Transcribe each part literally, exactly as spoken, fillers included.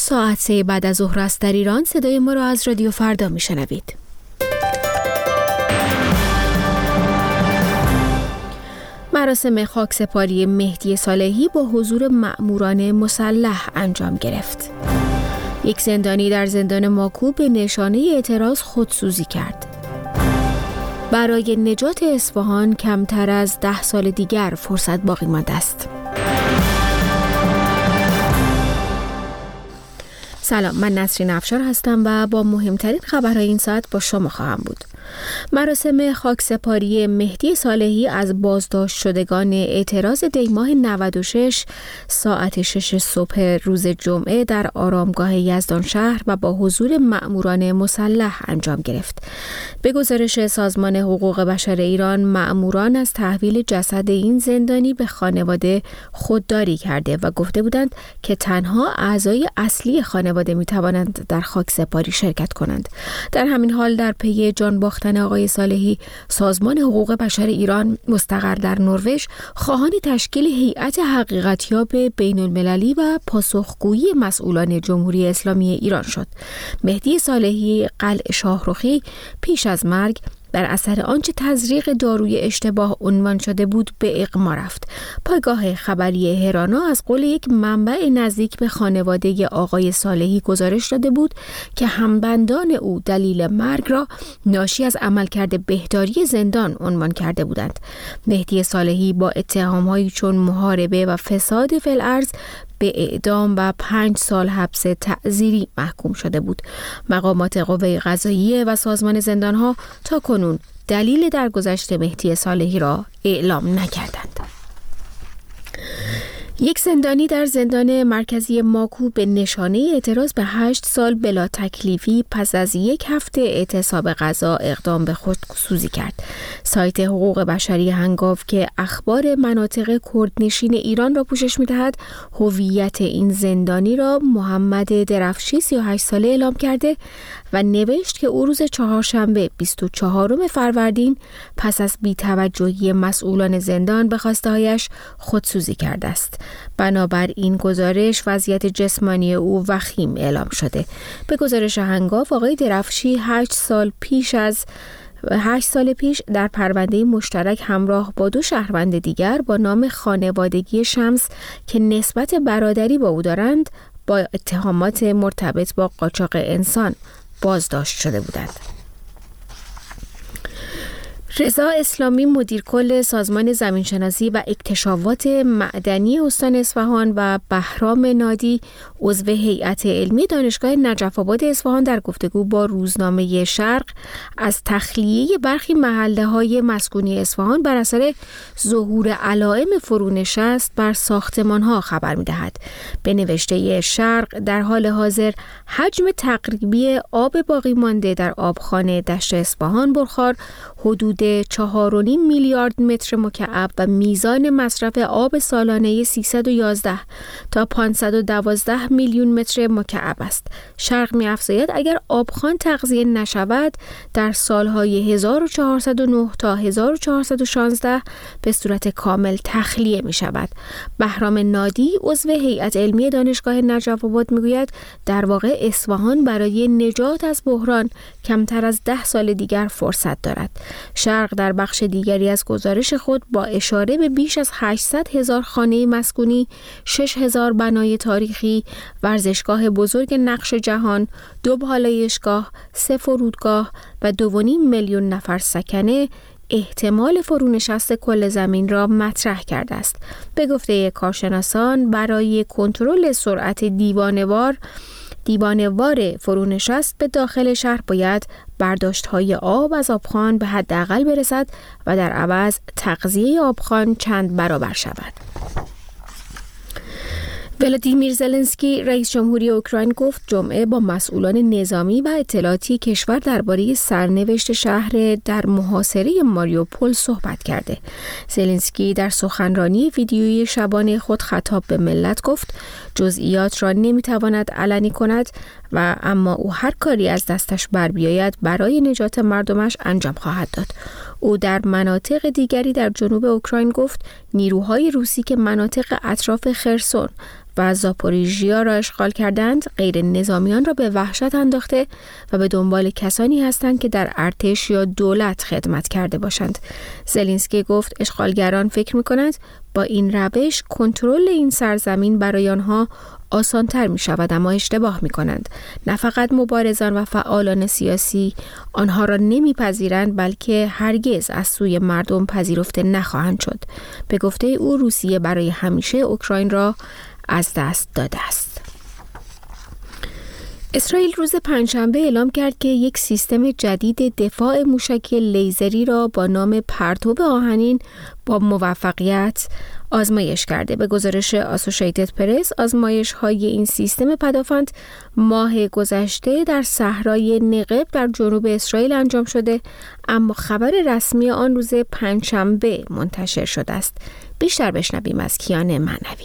ساعت سه بعد از ظهر است در ایران. صدای ما را از رادیو فردا میشنوید. مراسم خاکسپاری مهدی صالحی با حضور مأموران مسلح انجام گرفت. یک زندانی در زندان ماکو به نشانه اعتراض خودسوزی کرد. برای نجات اصفهان کمتر از ده سال دیگر فرصت باقی مانده است. سلام، من نسرین افشار هستم و با مهمترین خبرهای این ساعت با شما خواهم بود. مراسم خاکسپاری مهدی صالحی از بازداشت شدگان اعتراض دیماه نود و شش ساعت شش صبح روز جمعه در آرامگاه یزدان شهر و با حضور مأموران مسلح انجام گرفت. به گزارش سازمان حقوق بشر ایران، مأموران از تحویل جسد این زندانی به خانواده خودداری کرده و گفته بودند که تنها اعضای اصلی خانواده می توانند در خاکسپاری شرکت کنند. در همین حال در پی جان باختن آقای صالحی، سازمان حقوق بشر ایران مستقر در نروژ خواهان تشکیل هیئت حقیقتیاب بین المللی و پاسخگویی مسئولان جمهوری اسلامی ایران شد. مهدی صالحی قلعه شاهرخی پیش از مرگ در اثر آنچه تزریق داروی اشتباه عنوان شده بود به اغما رفت. پایگاه خبری هرانا از قول یک منبع نزدیک به خانواده آقای صالحی گزارش داده بود که همبندان او دلیل مرگ را ناشی از عملکرد بهداری زندان عنوان کرده بودند. مهدی صالحی با اتهام‌هایی چون محاربه و فساد فی الارض به اعدام و پنج سال حبس تعزیری محکوم شده بود. مقامات قوه قضاییه و سازمان زندانها تا کنون دلیل درگذشت مهدی صالحی را اعلام نکردند. یک زندانی در زندان مرکزی ماکو به نشانه اعتراض به هشت سال بلا تکلیفی پس از یک هفته اعتصاب غذا اقدام به خودسوزی کرد. سایت حقوق بشری هنگاو که اخبار مناطق کردنشین ایران را پوشش می‌دهد، هویت این زندانی را محمد درفشی سی و هشت ساله اعلام کرده و نوشت که او روز چهارشنبه بیست و چهارم فروردین پس از بی‌توجهی مسئولان زندان به خواسته‌هایش خودسوزی کرده است. بنابر این گزارش وضعیت جسمانی او وخیم اعلام شده. به گزارش هنگاو، آقای درفشی هشت سال پیش از هشت سال پیش در پرونده مشترک همراه با دو شهروند دیگر با نام خانوادگی شمس که نسبت برادری با او دارند با اتهامات مرتبط با قاچاق انسان بازداشت شده بودند. رضا اسلامی مدیر کل سازمان زمینشناسی و اکتشافات معدنی استان اصفهان و بهرام نادی عضو هیئت علمی دانشگاه نجف آباد اصفهان در گفتگو با روزنامه شرق از تخلیه برخی محله‌های مسکونی اصفهان بر اثر ظهور علائم فرونشست بر ساختمان‌ها خبر می‌دهد. به نوشته شرق، در حال حاضر حجم تقریبی آب باقی مانده در آبخانه دشت اصفهان برخار حدود چهار و نیم میلیارد متر مکعب و میزان مصرف آب سالانه سیصد و یازده تا پانصد و دوازده میلیون متر مکعب است. شرق می‌افزاید اگر آبخوان تغذیه نشود در سالهای هزار و چهارصد و نه تا هزار و چهارصد و شانزده به صورت کامل تخلیه می شود. بهرام نادی عضو هیئت علمی دانشگاه نجف آباد میگوید در واقع اصفهان برای نجات از بحران کمتر از ده سال دیگر فرصت دارد. شرق در بخش دیگری از گزارش خود با اشاره به بیش از هشتصد هزار خانه مسکونی، شش هزار بنای تاریخی، ورزشگاه بزرگ نقش جهان، دو بالایشگاه، سه فرودگاه و دو و نیم میلیون نفر سکنه احتمال فرونشست کل زمین را مطرح کرده است. به گفته کارشناسان برای کنترل سرعت دیوانه‌وار دیوانه‌وار فرونشست به داخل شهر باید برداشت‌های آب از آبخوان به حداقل برسد و در عوض تغذیه آبخوان چند برابر شود. ولادیمیر زلنسکی رئیس جمهوری اوکراین گفت جمعه با مسئولان نظامی و اطلاعاتی کشور درباره سرنوشت شهر در محاصره ماریوپول صحبت کرده. زلنسکی در سخنرانی ویدیویی شبانه خود خطاب به ملت گفت جزئیات را نمیتواند علنی کند و اما او هر کاری از دستش بر بیاید برای نجات مردمش انجام خواهد داد. او در مناطق دیگری در جنوب اوکراین گفت نیروهای روسی که مناطق اطراف خرسون و زاپوریژیا را اشغال کردند، غیر نظامیان را به وحشت انداخته و به دنبال کسانی هستند که در ارتش یا دولت خدمت کرده باشند. زلنسکی گفت اشغالگران فکر می‌کنند با این روش کنترل این سرزمین برای آنها آسان‌تر می‌شود، اما اشتباه می‌کنند. نه فقط مبارزان و فعالان سیاسی آنها را نمی‌پذیرند، بلکه هرگز از سوی مردم پذیرفته نخواهند شد. به گفته او روسیه برای همیشه اوکراین را از دست داده است. اسرائیل روز پنجشنبه اعلام کرد که یک سیستم جدید دفاع موشکی لیزری را با نام پرتو آهنین با موفقیت آزمایش کرده. به گزارش آسوشیتد پرس، آزمایش های این سیستم پدافند ماه گذشته در صحرای نقب در جنوب اسرائیل انجام شده، اما خبر رسمی آن روز پنجشنبه منتشر شده است. بیشتر بشنویم از کیان معنوی.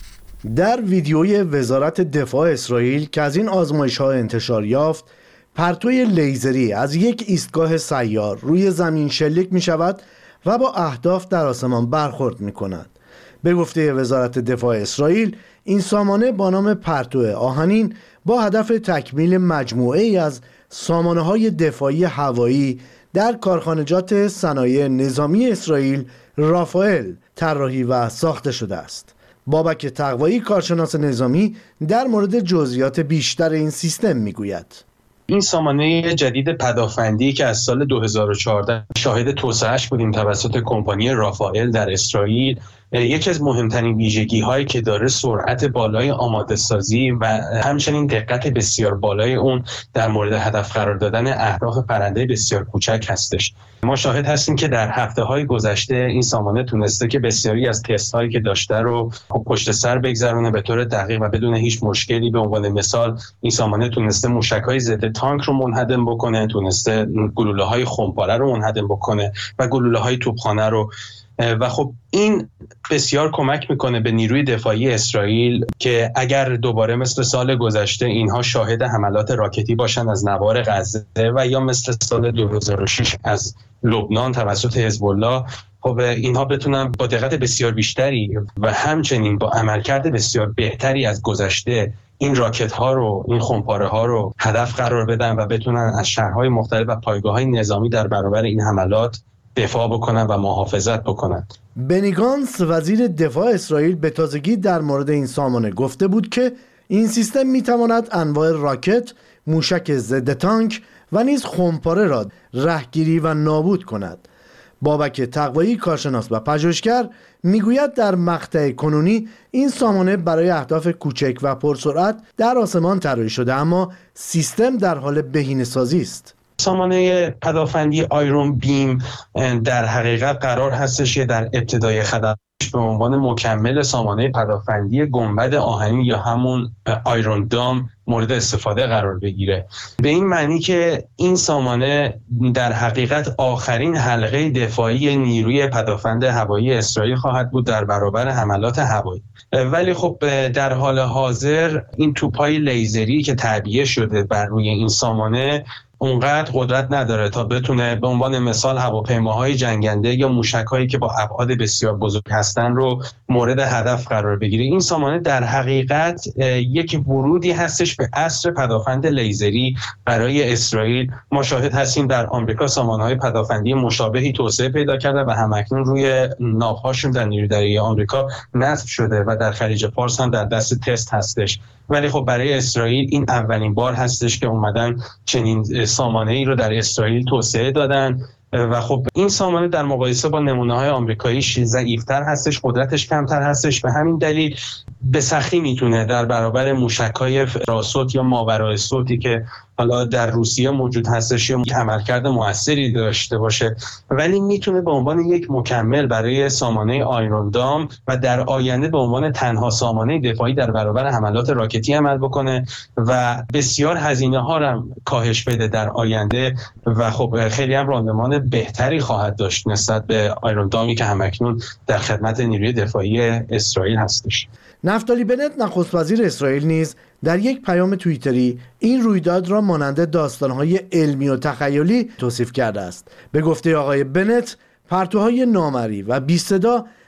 در ویدیوی وزارت دفاع اسرائیل که از این آزمایش‌ها انتشار یافت، پرتوی لیزری از یک ایستگاه سیار روی زمین شلیک می شود و با اهداف در آسمان برخورد می کند. به گفته وزارت دفاع اسرائیل، این سامانه با نام پرتو آهنین با هدف تکمیل مجموعه‌ای از سامانه‌های دفاعی هوایی در کارخانجات صنایع نظامی اسرائیل رافائل طراحی و ساخته شده است. بابک تقوایی، کارشناس نظامی، در مورد جزئیات بیشتر این سیستم میگوید. این سامانه جدید پدافندی که از سال دو هزار و چهارده شاهد توسعه‌اش بودیم توسط کمپانی رافائل در اسرائیل، یکی از مهمترین ویژگی هایی که داره سرعت بالای آماده سازی و همچنین دقت بسیار بالای اون در مورد هدف قرار دادن اهداف پرنده بسیار کوچک هستش. ما شاهد هستیم که در هفته های گذشته این سامانه تونسته که بسیاری از تست هایی که داشته رو پشت سر بگذرونه به طور دقیق و بدون هیچ مشکلی. به عنوان مثال این سامانه تونسته موشک های ضد تانک رو منهدم بکنه، تونسته گلوله های خمپاره رو منهدم بکنه و گلوله های توپخانه رو. و خب این بسیار کمک میکنه به نیروی دفاعی اسرائیل که اگر دوباره مثل سال گذشته اینها شاهد حملات راکتی باشن از نوار غزه و یا مثل سال دو هزار و شش از لبنان توسط حزب الله، خب اینها بتونن با دقت بسیار بیشتری و همچنین با عملکرد بسیار بهتری از گذشته این راکت ها رو، این خمپاره ها رو هدف قرار بدن و بتونن از شهرهای مختلف و پایگاه های نظامی در برابر این حملات دفاع بکنن و محافظت بکنن. بنی گانتس وزیر دفاع اسرائیل به تازگی در مورد این سامانه گفته بود که این سیستم میتواند انواع راکت، موشک ضد تانک و نیز خمپاره را رهگیری و نابود کند. بابک تقوایی، کارشناس و پژوهشگر، میگوید در مقطع کنونی این سامانه برای اهداف کوچک و پرسرعت در آسمان طراحی شده، اما سیستم در حال بهینه‌سازی است. سامانه پدافندی آیرون بیم در حقیقت قرار هستش که در ابتدای خدمات به عنوان مکمل سامانه پدافندی گنبد آهنین یا همون آیرون دام مورد استفاده قرار بگیره. به این معنی که این سامانه در حقیقت آخرین حلقه دفاعی نیروی پدافند هوایی اسرائیل خواهد بود در برابر حملات هوایی. ولی خب در حال حاضر این توپ‌های لیزری که تعبیه شده بر روی این سامانه اونقدر قدرت نداره تا بتونه به عنوان مثال هواپیماهای جنگنده یا موشک‌هایی که با ابعاد بسیار بزرگ هستن رو مورد هدف قرار بگیره. این سامانه در حقیقت یک ورودی هستش به عصر پدافند لیزری برای اسرائیل. ما شاهد هستیم در آمریکا سامانه‌های پدافندی مشابهی توسعه پیدا کرده و همکنون روی ناوهاشون در نیروی دریایی آمریکا نصب شده و در خلیج فارس هم در دست تست هستش. ولی خب برای اسرائیل این اولین بار هستش که اومدن چنین سامانه‌ای رو در اسرائیل توسعه دادن و خب این سامانه در مقایسه با نمونه‌های آمریکاییش ضعیف‌تر هستش، قدرتش کمتر هستش. به همین دلیل به سختی میتونه در برابر موشک‌های راسوت یا ماورای صوتی که حالا در روسیه موجود هستش یا عملکرد موثری داشته باشه، ولی میتونه به عنوان یک مکمل برای سامانه آیرون دام و در آینده به عنوان تنها سامانه دفاعی در برابر حملات راکتی عمل بکنه و بسیار هزینه ها را کاهش بده در آینده و خب خیلی هم راندمان بهتری خواهد داشت نسبت به آیرون دامی که همکنون در خدمت نیروی دفاعی اسرائیل هستش. نفتالی بنت، نخست وزیر اسرائیل، نیز در یک پیام توییتری این رویداد را مانند داستان‌های علمی و تخیلی توصیف کرده است. به گفته آقای بنت، پرتوهای نامری و بی‌صدا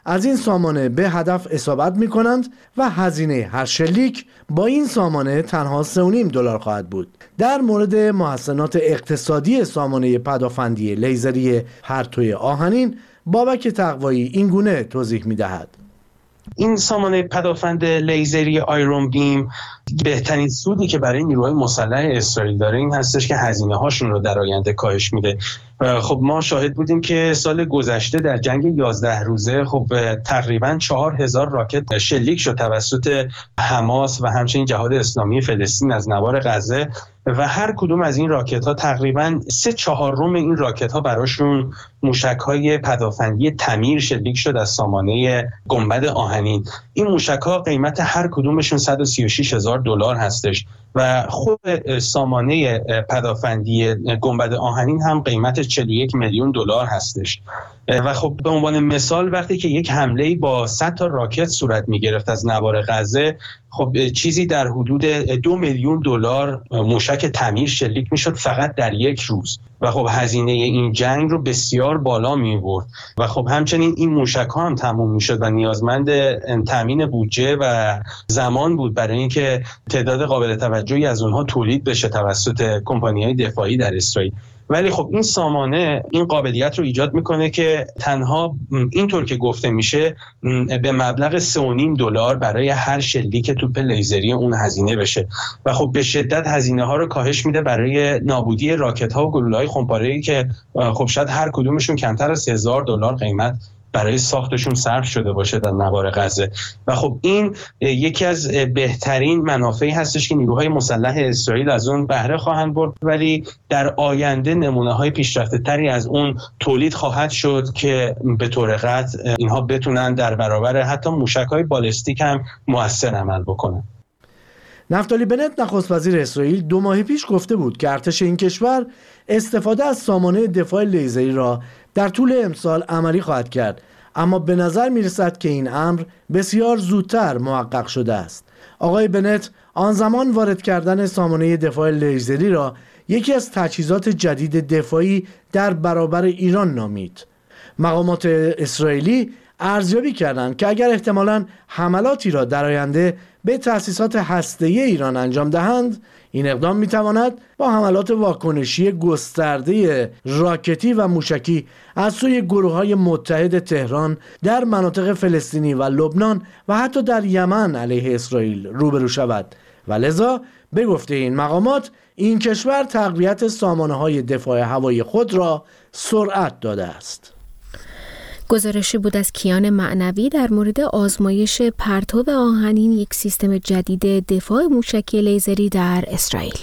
از این سامانه به هدف اصابت می کنند و هزینه هر شلیک با این سامانه تنها سه و نیم دلار خواهد بود. در مورد محسنات اقتصادی سامانه پدافندی لیزری پرتوی آهنین، بابک تقوایی این گونه توضیح می دهد. این سامانه پدافند لیزری آیرون بیم بهترین سودی که برای نیروهای مسلح اسرائیل داره این هستش که هزینه هاشون رو در آینده کاهش میده. خب ما شاهد بودیم که سال گذشته در جنگ یازده روزه خب تقریبا چهار هزار راکت شلیک شد توسط حماس و همچنین جهاد اسلامی فلسطین از نوار غزه و هر کدوم از این راکت ها تقریبا سه چهارم این راکت ها براشون موشک های پدافندی تمیر شلیک شد از سامانه گنبد آهنین. این موشک ها قیمت هر کدومشون صد و سی و شش هزار دلار هستش و خود سامانه پدافندی گنبد آهنین هم قیمت چهل و یک میلیون دلار هستش. و خب به عنوان مثال وقتی که یک حمله با صد تا راکت صورت می گرفت از نوار غزه، خب چیزی در حدود دو میلیون دلار موشک تمیر شلیک می شد فقط در یک روز و خب هزینه این جنگ رو بسیار بالا می برد و خب همچنین این موشک ها هم تموم می شد و نیازمند تامین بودجه و زمان بود برای اینکه تعداد قابل توجهی از اونها تولید بشه توسط کمپانی‌های دفاعی در اسرائیل. ولی خب این سامانه این قابلیت رو ایجاد میکنه که تنها اینطور که گفته میشه به مبلغ سه و نیم دلار برای هر شلیک توپ لیزری اون هزینه بشه و خب به شدت هزینه ها رو کاهش میده برای نابودی راکت ها و گلوله‌های خمپاره‌ای که خب شاید هر کدومشون کمتر از هزار دلار قیمت برای ساختشون صرف شده باشه در نوار غزه و خب این یکی از بهترین منافعی هستش که نیروهای مسلح اسرائیل از اون بهره خواهند برد، ولی در آینده نمونه‌های پیشرفته تری از اون تولید خواهد شد که به طور قطع اینها بتونن در برابر حتی موشک‌های بالستیک هم مؤثر عمل بکنن. نفتالی بنت نخست وزیر اسرائیل دو ماه پیش گفته بود که ارتش این کشور استفاده از سامانه دفاع لیزری را در طول امسال عملی خواهد کرد، اما به نظر می رسد که این امر بسیار زودتر محقق شده است. آقای بنت آن زمان وارد کردن سامانه دفاع لیزری را یکی از تجهیزات جدید دفاعی در برابر ایران نامید. مقامات اسرائیلی ارزیابی کردند که اگر احتمالاً حملاتی را در آینده به تأسیسات هسته‌ای ایران انجام دهند، این اقدام میتواند با حملات واکنشی گسترده راکتی و موشکی از سوی گروه‌های متحد تهران در مناطق فلسطینی و لبنان و حتی در یمن علیه اسرائیل روبرو شود و لذا به گفته این مقامات این کشور تقویت سامانه‌های دفاع هوایی خود را سرعت داده است. گزارشی بود از کیان معنوی در مورد آزمایش پرتو آهنین، یک سیستم جدید دفاع موشکی لیزری در اسرائیل.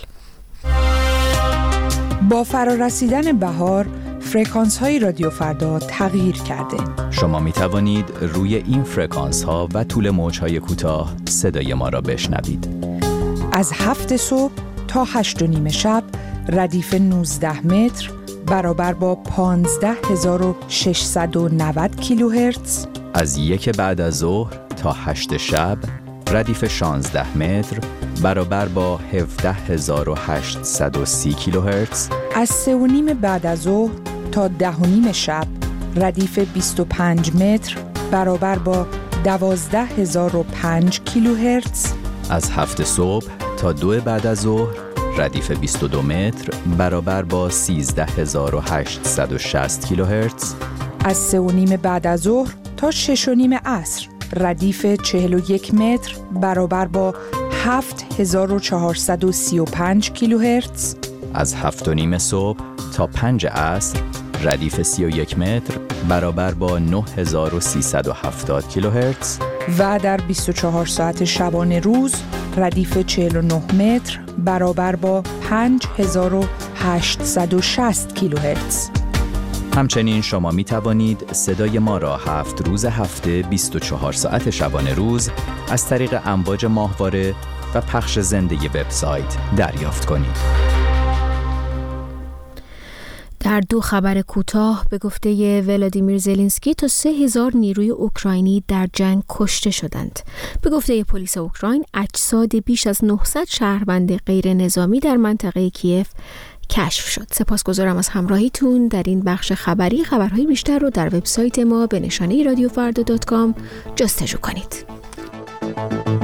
با فرارسیدن بهار، فرکانس های رادیو فردا تغییر کرده. شما می توانید روی این فرکانس ها و طول موج های کوتاه صدای ما را بشنوید. از هفت صبح تا هشت و نیم شب ردیف نوزده متر برابر با پانزده هزار و ششصد و نود کیلوهرتز. از یک بعد از ظهر تا هشت شب ردیف شانزده متر برابر با هفده هزار و هشتصد و سی کیلوهرتز. از سه و نیم بعد از ظهر تا ده و نیم شب ردیف بیست و پنج متر برابر با دوازده هزار و پنج کیلوهرتز. از هفت صبح تا دو بعد از ظهر ردیف بیست و دو متر برابر با سیزده هزار و هشتصد و شصت کیلوهرتز. از سه و نیم بعد از ظهر تا شش و نیم عصر ردیف چهل و یک متر برابر با هفت هزار و چهارصد و سی و پنج کیلوهرتز. از هفت و نیم صبح تا پنج عصر ردیف سی و یک متر برابر با نه هزار و سیصد و هفتاد کیلوهرتز. و در بیست و چهار ساعت شبانه روز ردیف چهل و نه متر برابر با پنج هزار و هشتصد و شصت کیلوهرتز. همچنین شما می توانید صدای ما را هفت روز هفته بیست و چهار ساعت شبانه روز از طریق امواج ماهواره و پخش زنده وبسایت دریافت کنید. در دو خبر کوتاه به گفته ولادیمیر زلنسکی تا سه هزار نیروی اوکراینی در جنگ کشته شدند. به گفته پلیس اوکراین اجساد بیش از نهصد شهروند غیر نظامی در منطقه کیف کشف شد. سپاسگزارم از همراهیتون در این بخش خبری. خبرهای بیشتر رو در وبسایت ما به نشانه رادیو فردا دات کام جستجو کنید.